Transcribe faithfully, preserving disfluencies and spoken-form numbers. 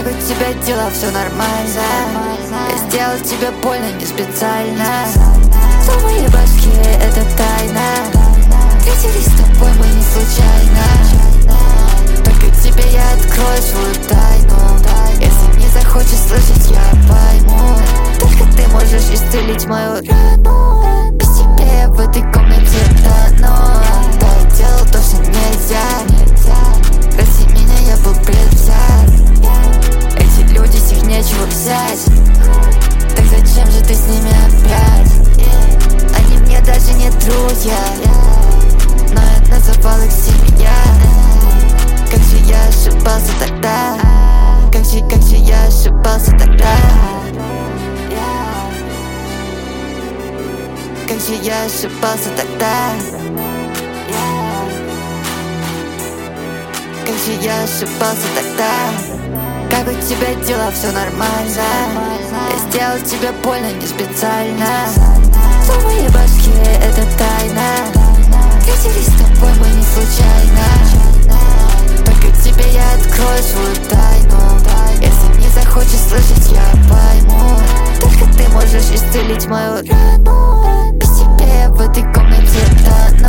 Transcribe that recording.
Как у тебя дела, все нормально? Я сделал тебе больно не специально. В моей башке это тайна. Встретились с тобой мы не случайно. Только тебе я открою свою тайну. Если не захочешь слышать, я пойму. Только ты можешь исцелить мою рану. Без тебя я в этой комнате тону. Да, я делал то, что нельзя. Прости меня, я был предвзят. Эти люди, с них нечего взять. Так зачем же ты с ними опять? Они мне даже не друзья, но я называл их семья. Как же я ошибался тогда? Как же, как же я ошибался тогда? Как же я ошибался тогда? Как же я ошибался тогда? Как у тебя дела, все нормально? Я сделал тебе больно не специально. В моей башке это тайна. Встретились с тобой мы не случайно. Только тебе я открою свою тайну. Если не захочешь слышать, я пойму. Только ты можешь исцелить мою рану. Без тебя я в этой комнате тону.